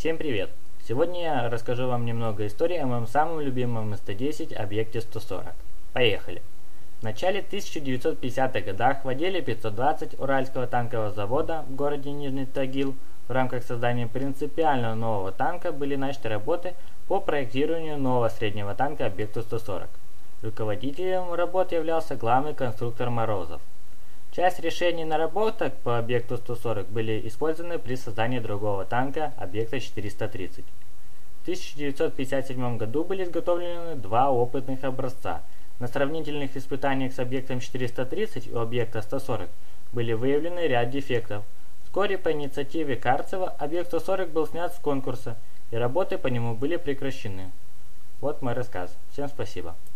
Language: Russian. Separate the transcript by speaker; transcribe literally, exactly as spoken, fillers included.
Speaker 1: Всем привет! Сегодня я расскажу вам немного истории о моем самом любимом эс тэ десять объекте сто сорок. Поехали! В начале тысяча девятьсот пятидесятых годах в отделе пятьсот двадцать Уральского танкового завода в городе Нижний Тагил в рамках создания принципиально нового танка были начаты работы по проектированию нового среднего танка объекту сто сорок. Руководителем работы являлся главный конструктор Морозов. Часть решений наработок по объекту сто сорок были использованы при создании другого танка, объекта четыреста тридцать. В тысяча девятьсот пятьдесят седьмом году были изготовлены два опытных образца. На сравнительных испытаниях с объектом четыреста тридцать у объекта сто сорок были выявлены ряд дефектов. Вскоре по инициативе Карцева объект сто сорок был снят с конкурса, и работы по нему были прекращены. Вот мой рассказ. Всем спасибо.